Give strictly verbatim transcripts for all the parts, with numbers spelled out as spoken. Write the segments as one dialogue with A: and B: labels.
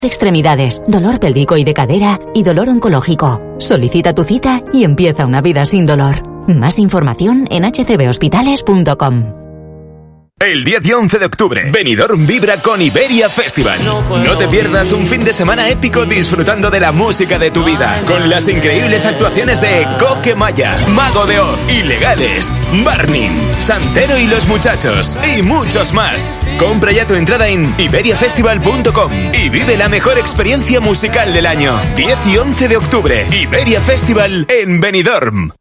A: Extremidades, dolor pélvico y de cadera y dolor oncológico. Solicita tu cita y empieza una vida sin dolor. Más información en h c b hospitales punto com.
B: El diez y once de octubre, Benidorm vibra con Iberia Festival. No te pierdas un fin de semana épico disfrutando de la música de tu vida, con las increíbles actuaciones de Coque Maya, Mago de Oz, Ilegales, Barney, Santero y los Muchachos, y muchos más. Compra ya tu entrada en iberia festival punto com y vive la mejor experiencia musical del año. diez y once de octubre, Iberia Festival en Benidorm.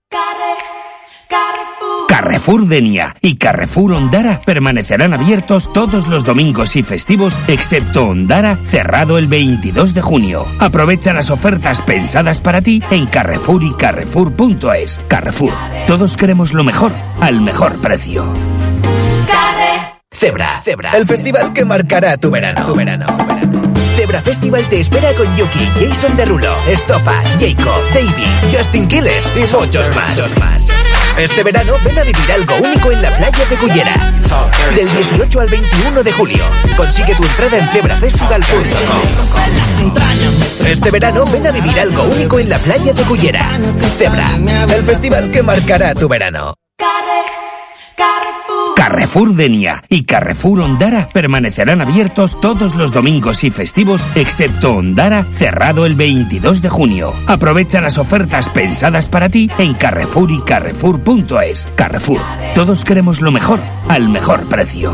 C: Carrefour Denia y Carrefour Ondara permanecerán abiertos todos los domingos y festivos, excepto Ondara, cerrado el veintidós de junio. Aprovecha las ofertas pensadas para ti en Carrefour y carrefour punto es. Carrefour, todos queremos lo mejor, al mejor precio.
D: Zebra, Zebra, el festival que marcará tu verano. Tu verano, tu verano. Zebra Festival te espera con Yuki, Jason Derulo, Estopa, Jacob, Davey, Justin Quiles y muchos más. Muchos más. Este verano ven a vivir algo único en la playa de Cullera. Del dieciocho al veintiuno de julio. Consigue tu entrada en zebra festival punto com. Este verano ven a vivir algo único en la playa de Cullera. Zebra, el festival que marcará tu verano.
C: Carrefour Denia y Carrefour Ondara permanecerán abiertos todos los domingos y festivos, excepto Ondara, cerrado el veintidós de junio. Aprovecha las ofertas pensadas para ti en Carrefour y carrefour punto es. Carrefour, todos queremos lo mejor, al mejor precio.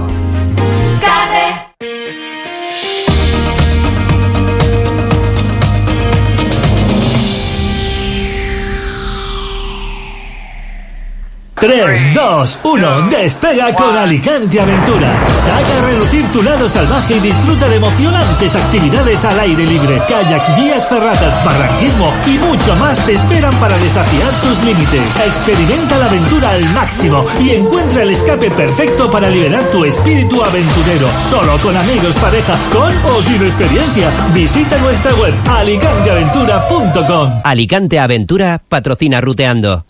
E: tres, dos, uno, despega con Alicante Aventura. Saca a relucir tu lado salvaje y disfruta de emocionantes actividades al aire libre. Kayaks, vías ferratas, barranquismo y mucho más te esperan para desafiar tus límites. Experimenta la aventura al máximo y encuentra el escape perfecto para liberar tu espíritu aventurero. Solo con amigos, pareja, con o sin experiencia. Visita nuestra web alicante aventura punto com.
F: Alicante Aventura patrocina Ruteando.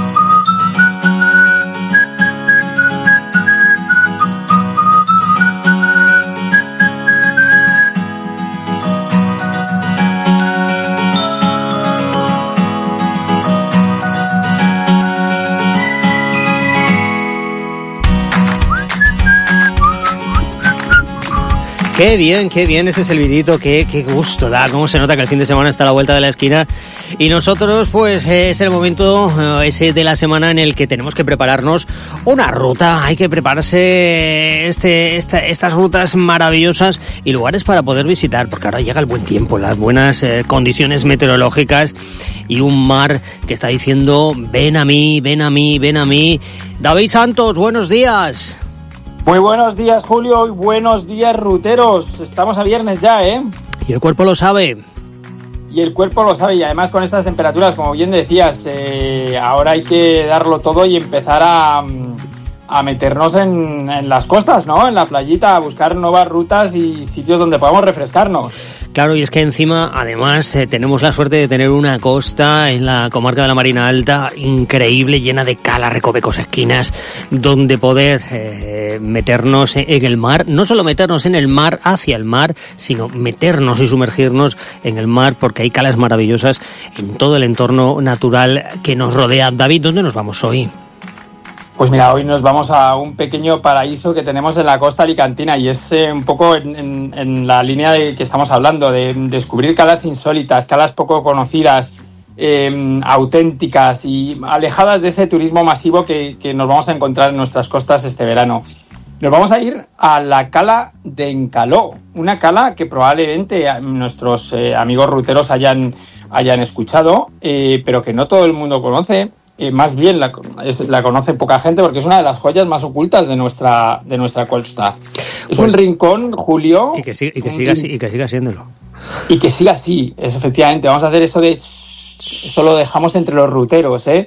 G: Qué bien, qué bien ese silbidito, qué, qué gusto da, cómo se nota que el fin de semana está a la vuelta de la esquina y nosotros pues es el momento ese de la semana en el que tenemos que prepararnos una ruta, hay que prepararse este, esta, estas rutas maravillosas y lugares para poder visitar, porque ahora llega el buen tiempo, las buenas eh, condiciones meteorológicas y un mar que está diciendo ven a mí, ven a mí, ven a mí. David Santos, buenos días.
H: Muy buenos días, Julio, y buenos días, ruteros. Estamos a viernes ya, ¿eh?
G: Y el cuerpo lo sabe.
H: Y el cuerpo lo sabe, y además con estas temperaturas, como bien decías, eh, ahora hay que darlo todo y empezar a, a meternos en, en las costas, ¿no? En la playita, a buscar nuevas rutas y sitios donde podamos refrescarnos.
G: Claro, y es que encima, además, eh, tenemos la suerte de tener una costa en la comarca de la Marina Alta increíble, llena de calas, recovecos, esquinas, donde poder eh, meternos en el mar, no solo meternos en el mar, hacia el mar, sino meternos y sumergirnos en el mar, porque hay calas maravillosas en todo el entorno natural que nos rodea. David, ¿dónde nos vamos hoy?
H: Pues mira, hoy nos vamos a un pequeño paraíso que tenemos en la costa alicantina y es eh, un poco en, en, en la línea de que estamos hablando, de descubrir calas insólitas, calas poco conocidas, eh, auténticas y alejadas de ese turismo masivo que, que nos vamos a encontrar en nuestras costas este verano. Nos vamos a ir a la cala de Encaló, una cala que probablemente nuestros eh, amigos ruteros hayan, hayan escuchado, eh, pero que no todo el mundo conoce. Eh, más bien la, es, la conoce poca gente porque es una de las joyas más ocultas de nuestra de nuestra costa. Es pues, un rincón, Julio,
G: y que, siga, y, que siga, y que siga siéndolo.
H: Y que siga así, es efectivamente. Vamos a hacer eso de eso lo dejamos entre los ruteros, ¿eh?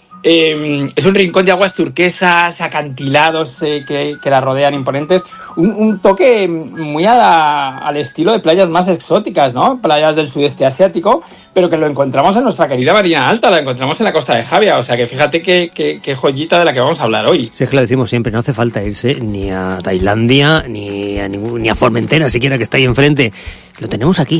H: Eh, es un rincón de aguas turquesas, acantilados eh, que, que la rodean imponentes. Un, un toque muy a la, al estilo de playas más exóticas, ¿no? Playas del sudeste asiático, pero que lo encontramos en nuestra querida Marina Alta, la encontramos en la costa de Javia. O sea que fíjate qué, qué, qué joyita de la que vamos a hablar hoy.
G: Sí, es que lo decimos siempre, no hace falta irse ni a Tailandia, ni a, ningún, ni a Formentera siquiera, que está ahí enfrente. Lo tenemos aquí.